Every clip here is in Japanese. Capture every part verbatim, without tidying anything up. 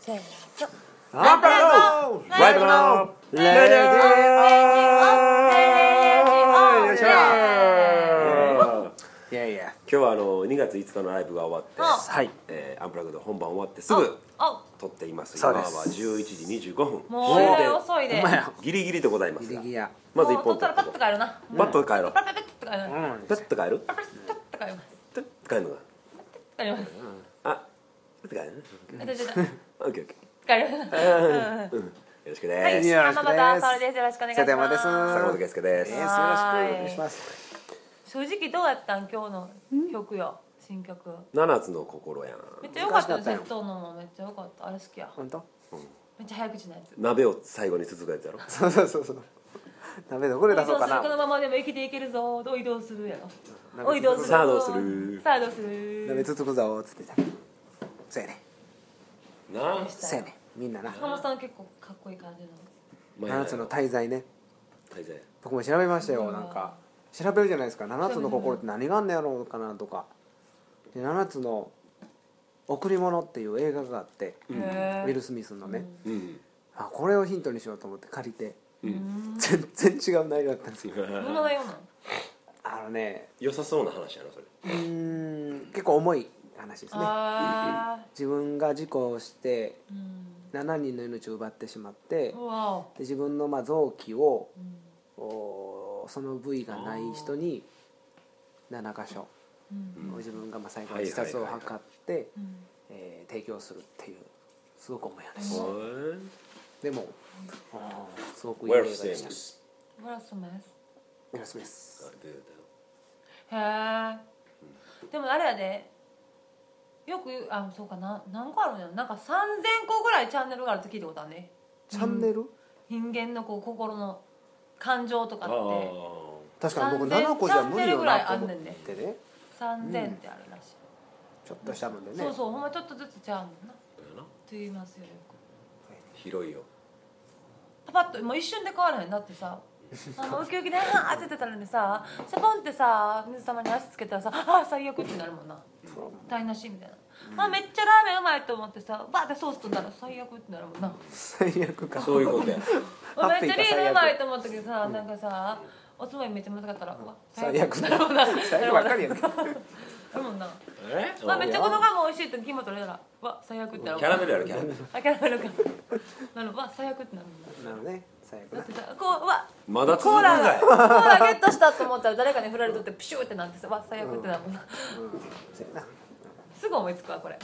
せーの。 アンプラグドライブのレディオよいしょ。いやいや、今日はあのにがついつかのライブが終わって、はい、えー、アンプラグド本番終わってすぐ撮っています。今はじゅういちじにじゅうごふん。 もうえらい遅いで。 ギリギリでございますが、 まずいっぽん撮ったらパッと帰るな。 パッと帰ろう。 パッと帰る。パッと帰る。 パッと帰る。 パッと帰ります。 パッと帰るのが。 帰ります。 あ、パッと帰る。 あ、ちょちょ。 オッケーオッケー。 帰る。 よろしくです。 はい、浜端沙織です。よろしくお願いします。 坂本圭介です。よろしくお願いします。 正直どうやったん今日の曲よ、新曲。 七つの心やん。 めっちゃ良かったよ。セットのもめっちゃ良かった。あれ好きや。 本当？ めっちゃ早口なやつ。 鍋を最後に続くやつやろ。 そうそうそうそう。鍋どこで出そうかな。 このままでも生きていけるぞ。どう移動するやろ。お移動する。 さあどうする。 さあどうする。 鍋続くぞっつってた。そうやね。 な。 そうやね。みんなな。 坂本さん結構かっこいい感じの。七つの大罪ね。 大罪。 僕も調べましたよ。なんか調べるじゃないですか。七つの心って何があんねやろうかなとか。で七つの贈り物っていう映画があって、ウィル・スミスのね。あ、これをヒントにしようと思って借りて。全然違う内容だったんですよ。 どんな内容なの？ あのね。 良さそうな話やなそれ。 うん、結構重い話ですね。自分が事故をしてしちにんの命を奪ってしまって、で自分のまあ臓器を、うん、その部位がない人にななかしょ、うん、自分がまあ最後に自殺を図って、えー、提供するっていうすごく重い話。でも、うん、すごくいい映画でした。 ウェルスミス。 ウェルスミス。 へえ。でもあれやで。よくあそうかな何個あるんやろなんかさんぜんこぐらいチャンネルがあるって聞いたことあるね。 チャンネル？ 人間のこう心の感情とかって確かに僕ななこじゃ無理よなと思ってね。 さんぜんってあるらしい。 ちょっとしたもんでね。 そうそうほんまちょっとずつちゃうもんな。と言いますよよく。 広いよ。 パパッともう一瞬で変わらへんだってさ。あのウキウキでハーっててたのにさシャポンってさ水玉に足つけたらさあ最悪ってなるもんな台無しみたいな、うん、あめっちゃラーメンうまいと思ってさバーってソースとんだら最悪ってなるもんな最悪かそういうことやめっちゃリールうまいと思ったけどさなんかさおつまみめっちゃ難かったらうわ最悪なるもんな最悪ばっかりやんかあるもんなえまあめっちゃこのガム美味しいって気も取れたらうわ最悪ってなるキャラメルやろキャラメルあキャラメルかなるわ最悪ってなるもんななるねだってさこううわまだ続くんかいコーラゲットしたと思ったら誰かに振られとってプシューってなってさわ最悪ってなるもんなすぐ思いつくわこれ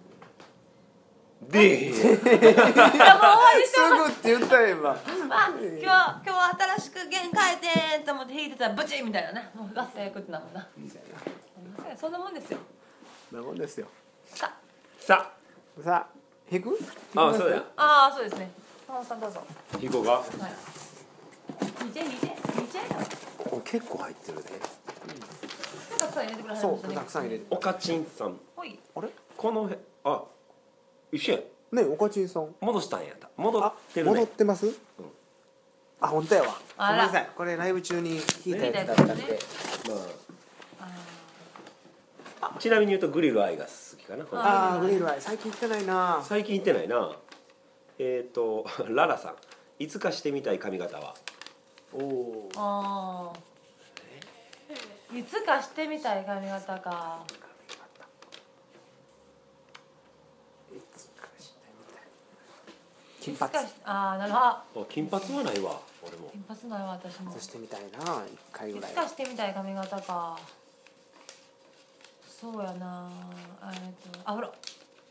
でいやもう終わりしようすぐって言ったよ今あ今日今日新しく弦変えてと思って弾いてたらブチンみたいなねもうわ最悪ってなるもんなそんなもんですよそんなもんですよさささあ弾くあそうやあそうですね浜さんどうぞ弾こうかはいにジェにジェにジェ結構入ってるねたくさん入れてくださいそうたくさん入れておかちんさんほいあれこのへあ一緒やねおかちんさん戻したんやった戻ってるね戻ってます、うん、あ本当やわごめんなさいこれライブ中に弾いたやつだったんでまあちなみに言うとグリルアイが好きかなああグリルアイ最近行ってないな最近行ってないなえっとララさんいつかしてみたい髪型はおおああいつかしてみたい髪型か金髪ああなるほど金髪はないわ俺も金髪ないわ私もしてみたいな一回ぐらいいつかしてみたい髪型かそうやなえっとアフロ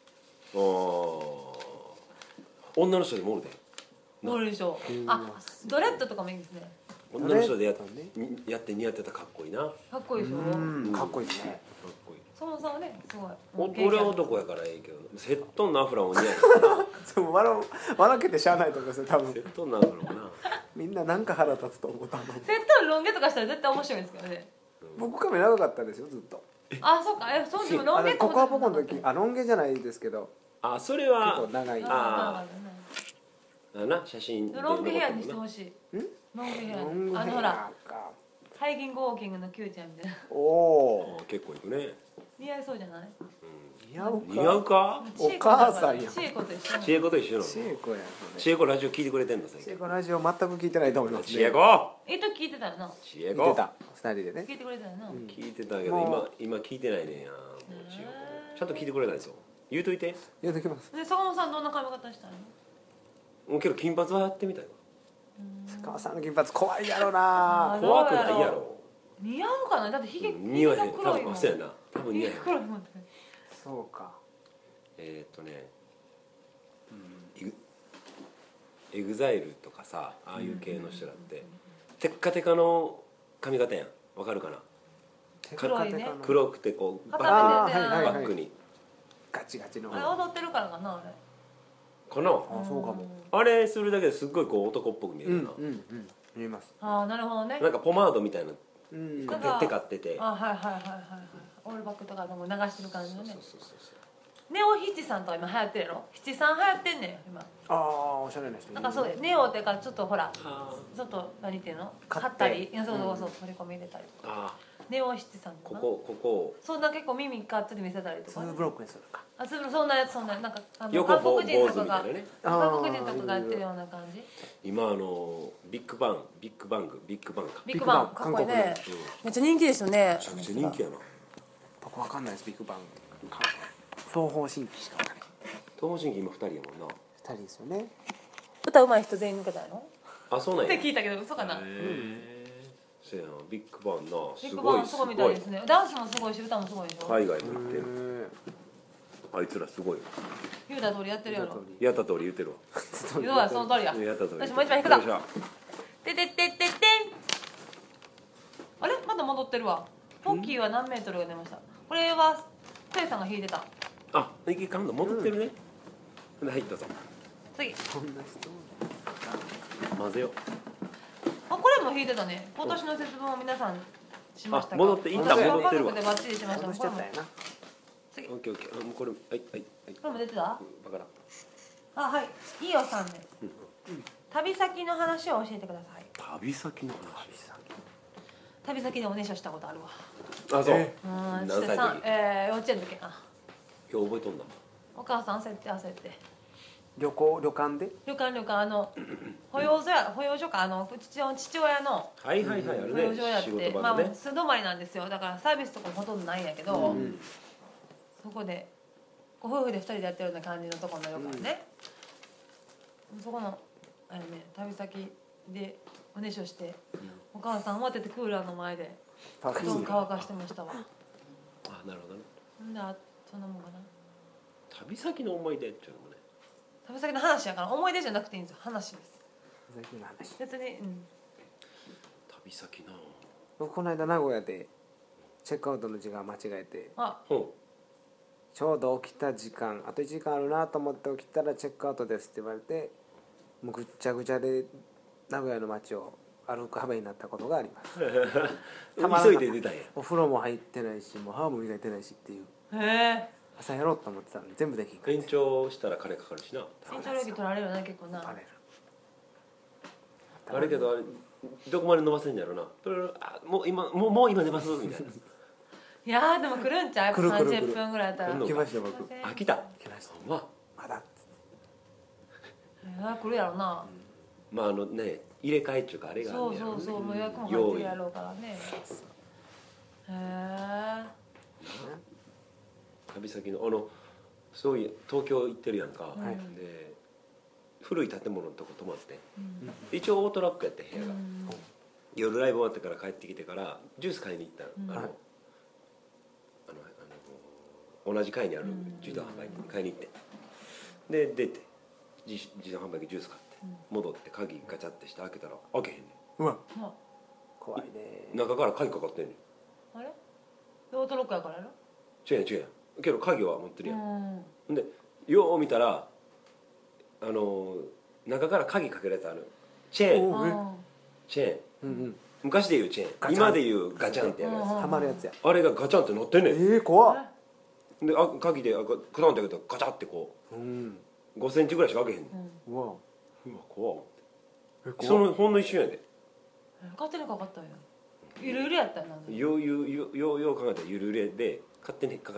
あ女の人でもおるでおるでしょあドレッドとかもいいんですね女の人でやってやって似合ってたらかっこいいなかっこいいでしょかっこいいねかっこいいそもそもねすごい俺は男やからええけどセットンのアフラも似合うからそう笑笑けてしゃあないと思いますよ多分セットンのアフラもなみんななんか腹立つと思ったのセットンロン毛とかしたら絶対面白いんですけどね僕髪長かったですよずっとあそうかえそうでもロン毛ココアポコの時あロン毛じゃないですけどあそれは結構長いああな写真でロングヘアにしてほしいんロングヘアあのほらハイキングウォーキングのキューちゃんみたいなおお結構いくね似合いそうじゃない似合うか似合うかお母さんやん千恵子と一緒千恵子と一緒なの千恵子や千恵子ラジオ聞いてくれてんの最近千恵子ラジオ全く聞いてないと思います千恵子えっと聞いてたよな千恵子聞いてたふたりでね聞いてくれたよな、 聞いてたけど今今聞いてないねんやもう千恵子ちゃんと聞いてくれないですよ言うといて言うときますで坂本さんどんな髪型したいの？ もうけど金髪はやってみたいわ坂本さんの金髪怖いやろなあ怖くないやろ似合うかなだってひげ似合わへん多黒いもん分そうやな多分似合わへん黒いもんそうかえーっとねエグエグザイルとかさああいう系の人だってテッカテカの髪型やんわかるかな黒いね黒くてこうバ固めてねックバックにガチガチのあれ踊ってるからかなあれこのあそうかもあれするだけですっごいこう男っぽく見えうんるな、 うんうん見えますああなるほどねなんかポマードみたいなうんこうテッテカっててあはいはいはいはいはいオールバックとかでも流してる感じのねそうそうそうそうネオ七さんとか今流行ってるやろ七さん流行ってんねん今ああおしゃれな人なんかそうネオってからちょっとほらあちょっと何ていうの買って買ったりいやそうそうそう取り込み入れたりとかあネオ七さんとかここここそんな結構耳ガッツリ見せたりとかねツーブロックにするかあつぶそんなやつそんななんかあの横韓国人坊主とかがみたいなね韓国人とかがやってるような感じ今あのビッグバンビッグバングビッグバンかビッグバンかっこいいねめっちゃ人気ですよねめちゃくちゃ人気やな僕わかんないですビッグバン双方神起しかわかんない東方神起今ふたりやもんなふたりですよね歌うまい人全員抜けたのあそうなんやって聞いたけど嘘かなへえそうやなビッグバンなビッすグバンすごいごいすごいみたいですねダンスもすごいし歌もすごいでしょ海外も行ってるあいつらすごいよ言うた通りやってるやろやった通り言ってるわ言うわその通りややった通り私もう一枚引くぞよっしゃてててててんあれまだ戻ってるわポッキーは何メートルが出ましたこれはトヨさんが引いてたあいけかんの戻ってるねはいどうぞ次そんな人混ぜよあこれも引いてたね今年の節分を皆さんしましたかあ戻っていった私は戻ってるわ家族でバッチリしました戻しちゃったやな次オッケーオッケーあもうこれはいはいはいこれも出てたバカラあはいいいよさんね旅先の話を教えてください旅先の話旅先でおねしょしたことあるわあそうえうん何歳の時さんえー、幼稚園の時かな今日覚えとんだお母さん焦って焦って旅行旅館で旅館旅館あの保養所や保養所かあの父親父親のはいはいはいある保養ね仕所やって、まあ事場のね素泊まりなんですよだからサービスとかもほとんどないんやけど、そこでご夫婦でふたりでやってるような感じのところの旅館ね、そこのあれね旅先でおねしょして、お母さん慌ててクーラーの前で布団乾かしてましたわあなるほどねんであそんなもんかな旅先の思い出っていうのもね旅先の話やから思い出じゃなくていいんですよ話です先の話別に、うん、 旅先な僕この間名古屋でチェックアウトの時間間違えてあほちょうど起きた時間あといちじかんあるなと思って起きたらチェックアウトですって言われてもうぐっちゃぐちゃで名古屋の街を歩く羽目になったことがありますう急いで出たんやお風呂も入ってないしもう歯も磨いてないしっていうへえ朝やろうと思ってたのに全部できんか延長したら金かかるしな身長料金取られるよね結構なバレるあれけどあれどこまで伸ばせんやろなプルルルあもう今もうもう今出ますみたいないやーでも来るんちゃうやっぱ来る来る来るさんじゅっぷんぐらいやったら来るの来ました僕あ来た来ましたほんままだいやー来るやろなまああのね入れ替えっちゅうかあれがあるそうんやろねそうそうもう予約も入ってるやろうからねへえ旅先のあのそういう東京行ってるやんか、 はいで古い建物のとこ泊まって、一応オートラックやって部屋が、夜ライブ終わってから帰ってきてからジュース買いに行ったの、あの、 はいあのあの同じ階にある自動販売機に買いに行ってで出て自自動販売機ジュース買って戻って鍵ガチャってして開けたら開けへんねうわあ怖いねん中から鍵かかってんねんあれオートロックやからやろ違う違うけど鍵は持ってるやん、 うんほんでよう見たらあの中から鍵かけるやつあるチェーンおうえあチェーンうんうん昔でいうチェーンガチャン今でいうガチャンってやるやつ、 うんはまるやつやあれがガチャンって乗ってんねん、 ええ怖っであ鍵であクランって開けたらガチャってこうんうごセンチぐらいしか開けへんねん、 うわうわ怖っえ怖っそのほんの一瞬やで勝手にかかったんやゆるゆるやったんやなようようようようよう考えたらゆるゆるで勝手に引っかかって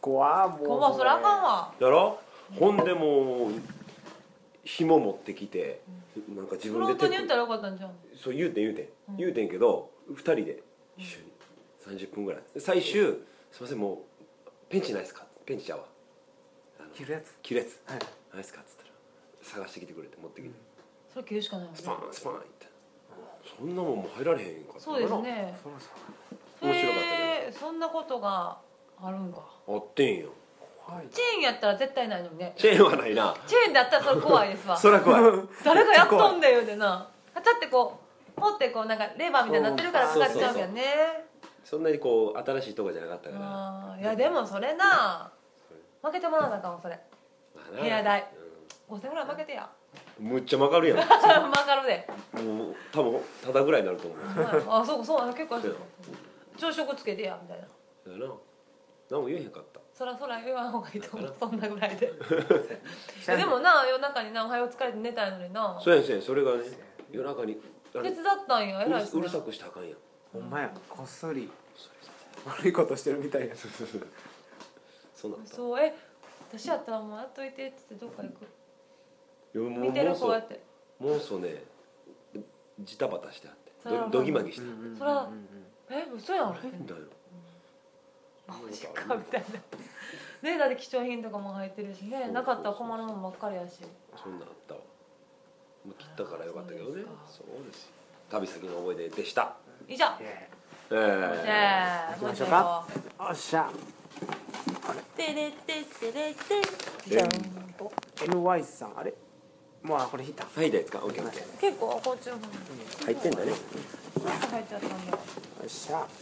怖もう怖それあかんわだろ。ほんでもう紐持ってきて、なんか自分でフロントに言ったらよかったんじゃん。 そう言うてん言うてん、 うん、 言うてんけどふたりで一緒にさんじゅっぷんぐらい最終「すいませんもうペンチないですか?」ペンチちゃうわ切るやつ切るやつ、 はい、 ないですかっつったら探してきてくれて持ってきて、うん、 それ切るしかないよね。 スパンスパンってそんなもんもう入られへんかった。 そうですね。 そうそう面白かったけどそんなことがあるんか。 あってんよ。 チェーンやったら絶対ないのにね。 チェーンはないな。 チェーンだったらそれ怖いですわ。 それは怖い。 誰がやっとんだよでな。だってこうポってこうなんかレバーみたいになってるからかかっちゃうやんね。 そんなにこう新しいとこじゃなかったから。 あいやでもそれな負けてもらわなあかんわそれ。部屋代ごせんえんぐらい負けてや。 むっちゃ曲がるやん。 曲がるで。 もう多分ただぐらいになると思う。 あそうそう結構朝食つけてやみたいな。 そうやな。何も言えへんかった。 そらそら言わん方がいいと思う。そんなぐらいででもな夜中になおはよう疲れて寝たいのにな。 そうやんそれがね夜中に手伝ったんや偉いっすね。 うるさくしたらあかんやん。 ほんまやこっそり悪いことしてるみたいや。 そうなんだ。 そうえ私やったらもうやっといてって言ってどっか行く。 見てるこうやってもうそうねジタバタしてあってどぎまぎしてあってそらえ嘘やん変だよマジかみたいなねだって貴重品とかも入ってるしねなかったら困るもんばっかりやしそんなんあったわ切ったからよかったけどね。そうですよ旅先の思い出でした。 以上ええじゃあ行きましょうか。おっしゃてれててれてじゃんエヌワイ さんあれもうこれ引いたはいいですか。オッケーオッケー。 結構こっちの方に入ってんだね。 入っちゃったんだ。 よっしゃ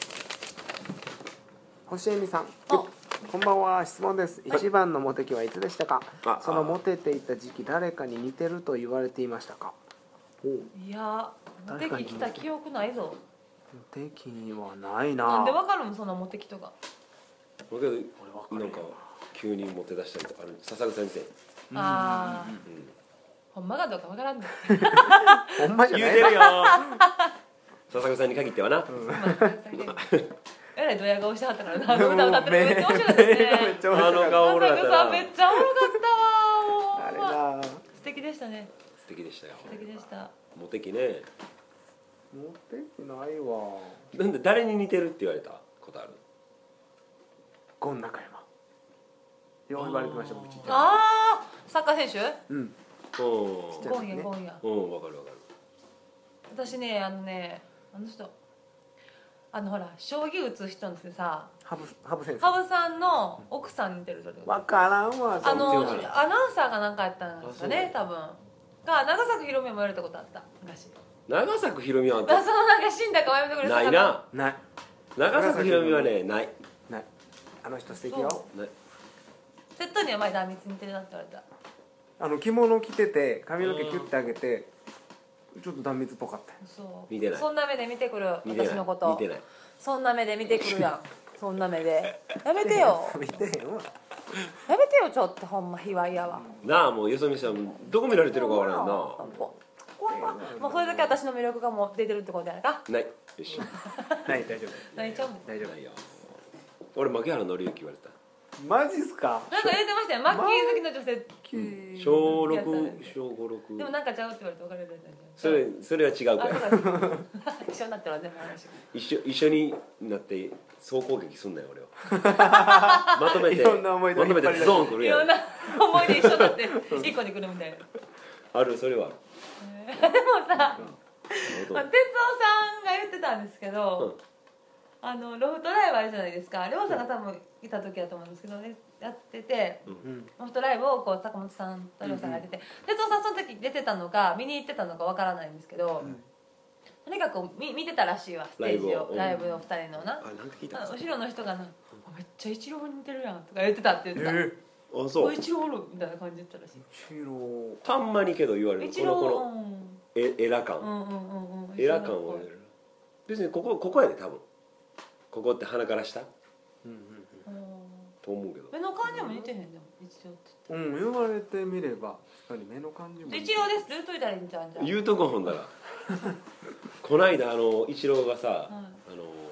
星恵美さんあこんばんは。質問です。一番のモテ期はいつでしたか。 あそのモテていた時期誰かに似てると言われていましたか。 いやモテ期来た記憶ないぞ。 モテ期はないな。 なんでわかるんそんなモテ期とか。 だけどなんか急にモテ出したりとかある。笹草先生ああほんまかどうかわからんねほんまじゃない言うてるよ笹草に限ってはな。 えらいドヤ顔してはったからな。歌歌ってるめっちゃ面白かったですね。 あの顔おもろかったな。 めっちゃおもろかったわ。 あれだ素敵でしたね。 素敵でしたよ。 素敵でした。 モテ期ね。 モテ期ないわ。 なんで誰に似てるって言われたことある。 ゴン中山よう言われてました僕ちっちゃい。 ああサッカー選手。 うんうんゴンやゴンや。 うんわかるわかる。 私ねあのねあの人あのほら将棋打つ人ってさハブハブ先生羽生さんの奥さんに似てる人。 わからんわ。 あのアナウン全然サーがなんかやったんですかね多分が長崎ひろみも言われたことあった昔。 長崎ひろみはあそのなんか死んだかやめてくれ。 ないな。 ない長崎ひろみはねないないあの人素敵よ。 ない。 セットには前断蜜似てるなって言われた。 あの着物着てて髪の毛キュッて上げてちょっと断蜜っぽかったよ。 そう見てないそんな目で見てくる見てない私のこと見てない。 そんな目で見てくるやんそんな目でやめてよ見てへんわ。 やめてよちょっとほんま卑猥やわなあもうよそ見さんどこ見られてるかわからんな。 怖いわもうそれだけ私の魅力がもう出てるってことやないか。 ない。よし。 ない大丈夫何ちゃうん大丈夫。 ないよ。俺牧原紀之言われた。 マジっすか。 なんか言ってましたよマッキー好きの女性小六やったね小五六。 でもなんかちゃうって言われて別れたんじゃん。 それそれは違うあから。 そうか一緒になってるわ全部話一緒一緒になって総攻撃すんなよ俺は。まとめていろんな思い出をまとめてズドン来るやん。 いろんな思い出一緒になって一個に来るみたいなあるそれはある。 でもさ、まあ、 うん哲夫さんが言ってたんですけど、うん、あのロフトライブあるじゃないですか。レオさんが多分いた時だと思うんですけど、ね、やってて、うん、ロフトライブをこう坂本さんとレオさんがやってて、哲夫さんその時出てたのか見に行ってたのかわからないんですけど、うん、とにかく見見てたらしいわステージをライブをふたりのな。 あなんか聞いた。 後ろの人がなめっちゃイチローに似てるやんとか言ってたって言ってた。えーあそうイチローおるみたいな感じで言ったらしい。 イチローたんまにけど言われる。 イチローこのこのえエラ感、 うんうんうんうん、 エラ感を別にここここやで多分ここって鼻から下、うんうんうん、と思うけど目の感じも似てへんでもイチローって言った。うん言われてみれば確かに目の感じもイチローですって言うといたらいいんじゃんじゃん。 言うとこほんだらこないだあのイチローがさ、はい、あの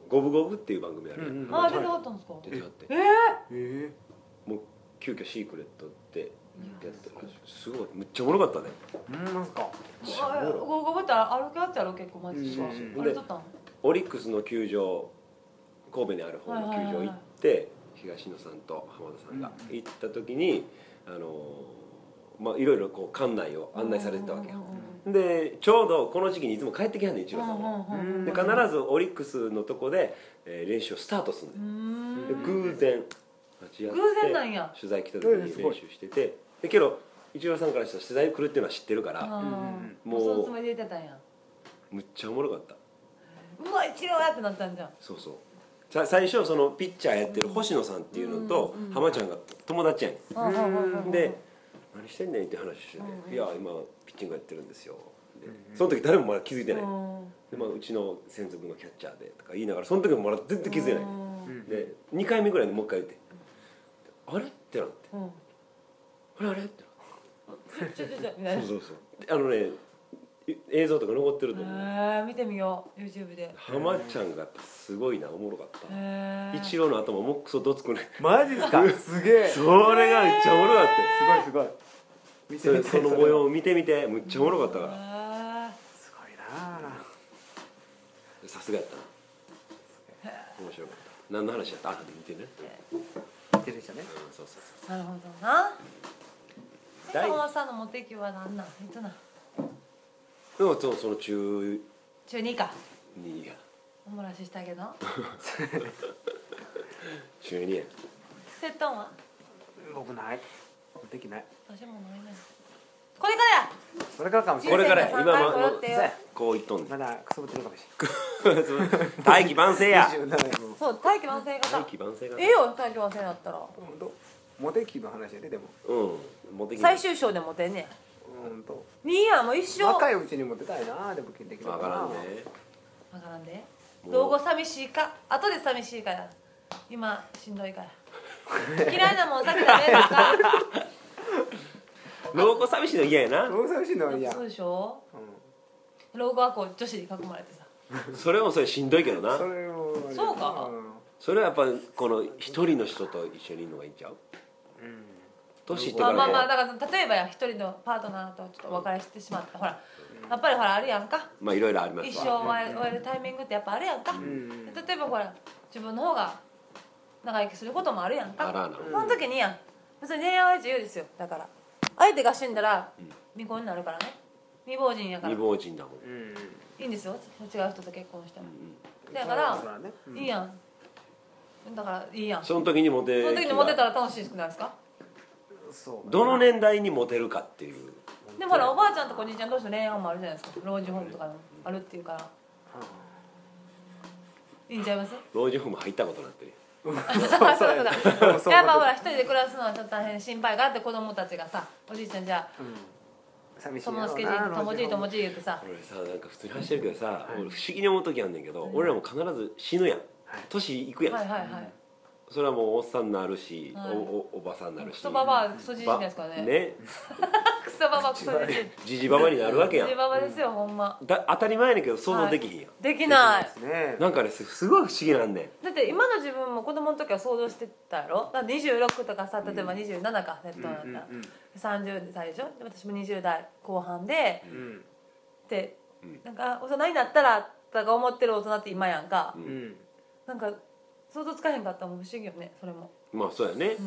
五分五分っていう番組あるやん、 うんうん、 ああ出てはったんですか。 出てはってええー、もう急遽シークレットってやってすごいめっちゃおもろかったね。 うんなんすかえゴブゴブって歩きやってやろ結構マジで。あれ撮ったん？ オリックスの球場神戸にある方の球場行って、東野さんと浜田さんが行った時に、あのまあいろいろこう館内を案内されてたわけよ。でちょうどこの時期にいつも帰ってきはんねんイチローさんは。で必ずオリックスのとこで、えー、練習をスタートするんで、で偶然待ち合って偶然なんや取材来た時に練習してて、でけどイチローさんからしたら取材来るっていうのは知ってるから、 もうそのつもりで言ってたんや。 むっちゃおもろかった。 うわイチローやってなったんじゃん。 そうそう。さ最初そのピッチャーやってる星野さんっていうのと浜ちゃんが友達やねん。で何してんねんって話してて、いや今ピッチングやってるんですよ。でその時誰もまだ気づいてない。でまあうちの専属のキャッチャーでとか言いながらその時もまだ全然気づいてない。でにかいめぐらいにもう一回言ってあれってなって、あれあれってちょちょちょみたいな。 そうそうそうあのね映像とか残ってると思う。 へえ見てみよう YouTube で。 浜ちゃんがやっぱすごいなおもろかった。 へえイチローの頭もうクソどつくね。 マジですかすげえそれがめっちゃおもろかった。 すごいすごい見それその模様を見てみてむっちゃおもろかったからすごいなさすがやったな。面白かった。何の話やった？あ見てね。 見てる人ね、 うん、そうそうそう。 なるほどな。 大浜さんのモテ期は何なん？いつなん？ でもそのその中中にか。 にや。 おもらししたけど。 中にや。 セットンは？ 僕ないできない。 私もないね。これからや。 これからかもしれこない。 れから今もまこう言っとんねん。 まだくすぶってるかもしれない。 大器晩成や。 そう大器晩成型。 大器晩成型。 ええよ大器晩成だったら。 モテ期の話やででも。 うん。モテ期。 最終章でモテんねん。 うんと。 いいやもう一生。 若いうちにモテたいなでもできるかな。 わからんね。 わからんで。老後寂しいか後で寂しいかや。今しんどいから。嫌いなもん避けたらええのか。 老後寂しいの嫌やな。 老後寂しいのは嫌。 そうでしょ。老後はこう女子に囲まれてさ。 それもそれしんどいけどな。 それもそうか。 それはやっぱこの一人の人と一緒にいるのがいいんちゃう？年いったからまあまあだから例えばや一人のパートナーとちょっとお別れしてしまったほらやっぱりほらあるやんか。 まあいろいろありますわ。 一生終えるタイミングってやっぱあるやんか。例えばほら自分の方が長生きすることもあるやんか。 あらな。 その時にやん別に恋愛は自由ですよ。だから相手が死んだら未婚になるからね。未亡人やから未亡人だもん。 いいんですよ違う人と結婚しても。だからいいやん。だからいいやん。 その時にモテその時にモテたら楽しいくないですか？ どの年代にモテるかっていう。 でもほらおばあちゃんとおじいちゃん同士の恋愛もあるじゃないですか。老人ホームとかもあるっていうからいいんちゃいます？ 老人ホーム入ったことになってる。 そうそうそうやっぱほら一人で暮らすのはちょっと大変心配があって子供たちがさおじいちゃんじゃ友之助じい友じい友じい言ってさ俺さなんか普通に走ってるけどさ俺不思議に思う時あんねんけど俺らも必ず死ぬやん年いくやん。 はいはいはいそれはもうおっさんになるし、はい、お, お, おばさんになるしクソババアクソじじいですからねねクソババアクソじじいじじババになるわけやん。 じじババですよほんまだ当たり前やねんけど想像できひんやん、はい、 できないなんかねすごい不思議なんねん。 だって今の自分も子供の時は想像してたやろ。だってにじゅうろくとかさ例えばにじゅうななかネットだったら、うんうん、さんじゅう代でしょ。私もにじゅう代後半で、うん、で、うん、なんか大人になったらとか思ってる大人って今やんか、うん、なんか想像つかへんかったらも不思議よねそれも。 まあそうやね、 うん、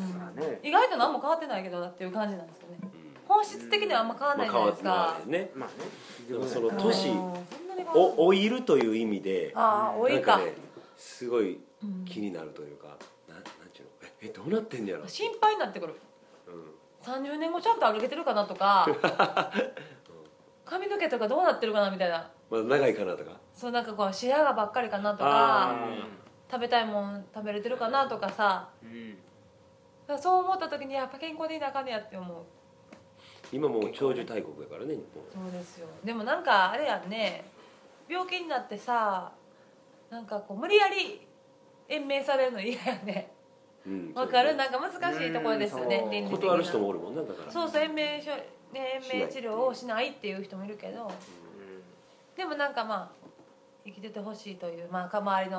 意外と何も変わってないけどなっていう感じなんですよね、うん、本質的にはあんま変わらないじゃないですか、まあ、変わってないね、まあね、でもその年を老いるという意味であ老いか、ね、すごい気になるというか、うん、ななんちゅうのええどうなってんねやろ心配になってくる、うん、さんじゅうねんごちゃんと歩けてるかなとか、うん、髪の毛とかどうなってるかなみたいなまだ長いかなとかそうなんかこう視野がばっかりかなとか食べたいもん食べれてるかなとかさ、うん、だからそう思った時にやっぱ健康でいなあかんねやって思う。今もう長寿大国やからね日本。そうですよ。でもなんかあれやんね病気になってさなんかこう無理やり延命されるの嫌やね。わ、うん、かるなんか難しいところですよね。倫理的な断る人もおるもんねだから。そうそう延命しょ、ね、延命治療をしないっていう人もいるけど、うん、でもなんかまあ生きててほしいというまあ周りの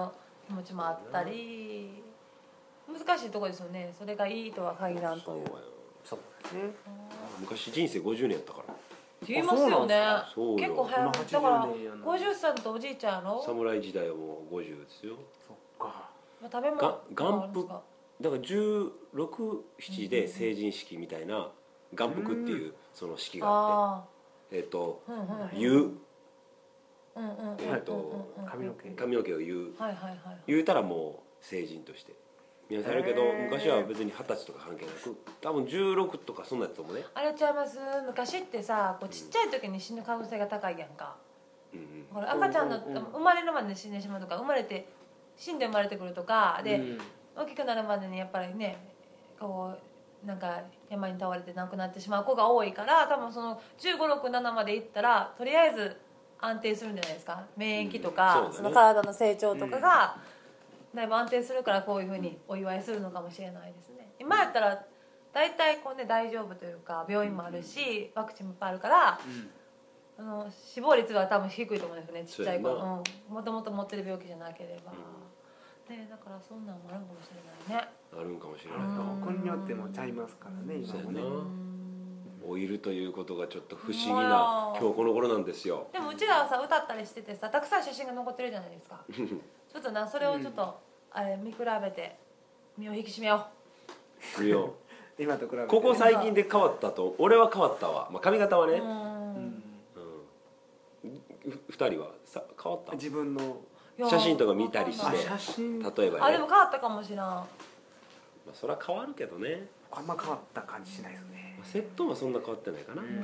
気持ちもあったり、難しいところですよね。それがいいとは限らんという。 そうですね。 昔人生ごじゅうねんやったからって言いますよね。 そうよ結構早くだからごじゅっさいとおじいちゃんやろ。 侍時代はもうごじゅうですよ。 そっか。 まあ、食べ物が元服だからじゅうろく、ななで成人式みたいな元服っていうその式があって、えっと言うえっと髪の毛髪の毛を言うはいはいはい言うたらもう成人として見なされるけど、昔は別に二十歳とか関係なく多分じゅうろくとかそんなやつともね。 あれちゃいます。昔ってさこうちっちゃい時に死ぬ可能性が高いやんか、うんうん、これ赤ちゃんの生まれるまで死んでしまうとか生まれて死んで生まれてくるとかで、うん、大きくなるまでにやっぱりねこうなんか山に倒れて亡くなってしまう子が多いから多分そのじゅうご、ろく、ななまでいったらとりあえず安定するんじゃないですか。免疫とか、うん そ, ね、その体の成長とかが、うん、だいぶ安定するからこういうふうにお祝いするのかもしれないですね。今やったら大体こう、ね、大丈夫というか病院もあるしワクチンもいっぱいあるから、うん、あの死亡率は多分低いと思うんですよね。ちっちゃい子、うん、もともと持ってる病気じゃなければ、うんね、だからそんなんもあるかもしれないね。 あるんかもしれない。 国によってもちゃいますからね。今もね老いるということがちょっと不思議な今日この頃なんですよ。 でもうちらはさ歌ったりしててさたくさん写真が残ってるじゃないですかちょっとなそれをちょっと、うん、あれ見比べて身を引き締めよう見よう今と比べてここ最近で変わったと俺は変わったわ、まあ、髪型はねうん、うん、ふたりはさ変わった自分の写真とか見たりして写真例えばねあでも変わったかもしれん、まあ、それは変わるけどねあんま変わった感じしないですね。 セットはそんな変わってないかな。うんそうや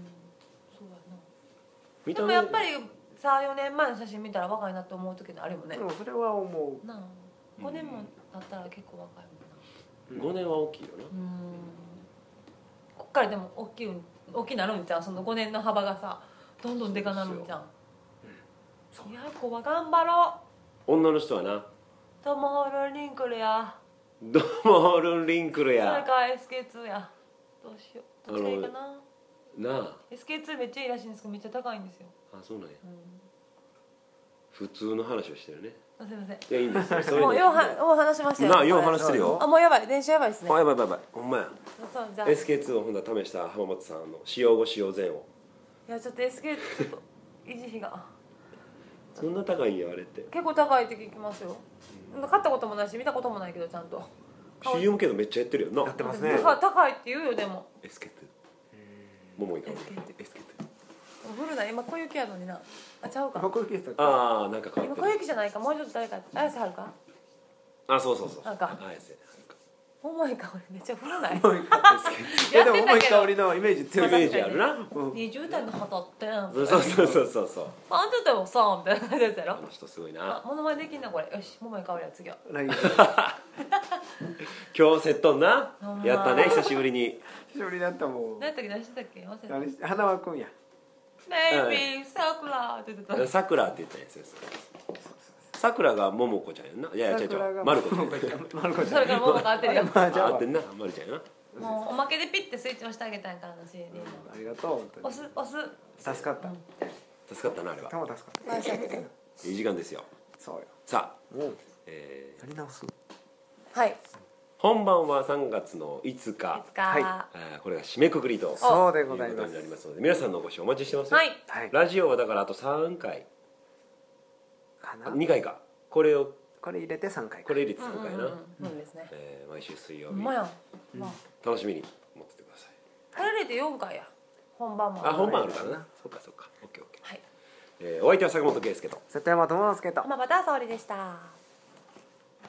な。でもやっぱりさん、よねんまえの写真見たら若いなって思う時のあるよね。 でもそれは思うなあごねんも経ったら結構若いもんな、うん、ごねんは大きいよな。うんこっからでも大きい大きいなるんじゃん。そのごねんの幅がさどんどんでかなるんじゃん。いや子は頑張ろう。女の人はなトム・ホールン・リンクルやドモホルンリンクルやそれから エスケーツー やどうしようどっちがいいかな。 なあエスケーツー めっちゃいいらしいんですけどめっちゃ高いんですよ。 あそうなんや、うん、普通の話をしてるね。 すいません。 いやいいんですよそれもうようはもう話しましたよ。 なあよう話してるよ。 あもうやばい電車やばいですね。 あやばいやばいやばいほんまや。 そうじゃエスケーツー をほんだら試した浜松さんの使用後使用前をいやちょっと エスケーツー ちょっと維持費がそんな高いんやあれって結構高いって聞きますよ、うん、買ったこともないし見たこともないけどちゃんとシーエム けどめっちゃやってるよな。 やってますね。 高いって言うよでもエスケーツー 桃井かも エスケーツーフルな今小雪やのになあちゃうか小雪でしたっけ。 ああなんか変わってる。 今小雪じゃないかもうちょっと誰か綾瀬はるかあそうそうそうなんか綾瀬重い香りめっちゃ古ないいやでも重い香りのイメージ強いイメージあるな。 にじゅう代の方ってそうそうそうそうそうあんたでもさみたいな感じやつやろ。 あの人すごいな。 モノマネできんなこれ。よし桃井香りは次は今日セットんなやったね久しぶりに。 久しぶりだったもん。 何やったっけ何してたっけ忘れた。 花輪くんや。 ベイビーさくらって言ってた。 さくらって言ったやつです。さくらがももこちゃんやんな。いやいや違う違うまるこちゃん。 まるこちゃん。 それからももか合ってるよ。 合ってんなまるちゃんやな。 もうおまけでピッてスイッチ押してあげたんからの シーディー の。 ありがとう。 押す押す。 助かった。 助かったなあれは。 たま助かった。 いい時間ですよ。 そうよ。 さあ、 えー、やり直す。 はい。 本番はさんがつのいつか。 いつか。はい。 これが締めくくりと。 そうでございます。 いうことになりますので、皆さんのお越しお待ちしてます。 はい。 ラジオはだからあとさんかい。 かな。 にかいか。これを。 これ入れてさんかい。 これ入れてさんかいな。 そうですね。 えー、毎週水曜日。楽しみに持っててください。 これ入れてよんかいや。本番も。 あ本番あるからな。そっかそっか。オッケーオッケー。はい。えー、お相手は坂本圭介と瀬戸山智之介と浜端沙織でした。